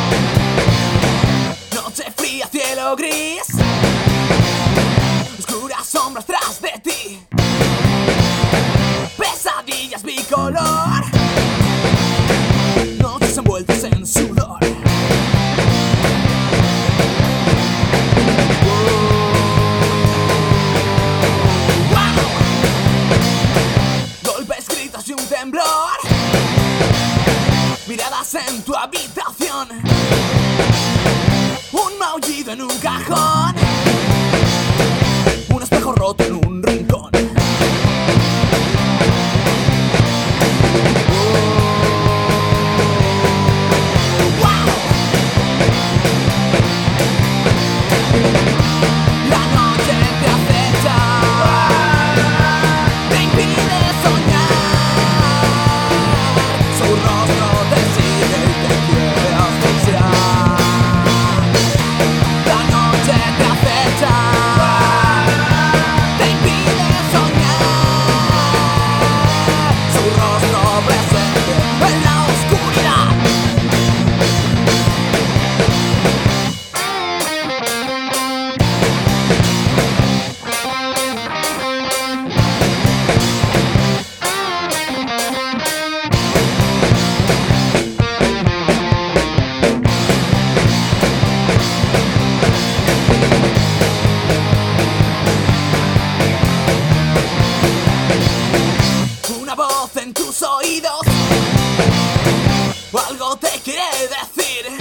Noche fría, cielo gris, oscuras sombras tras de ti, pesadillas bicolor, noches envueltas en sudor. Golpes, gritos y un temblor, miradas en tu habitación, un maullido en un cajón, un espejo roto en un rincón. La noche te acecha, te impide soñar, su rostro te sigue y te quiere asfixiar. La noche te acecha, te impide soñar, su rostro presente en la oscuridad. Una voz en tus oídos, o algo te quiere decir.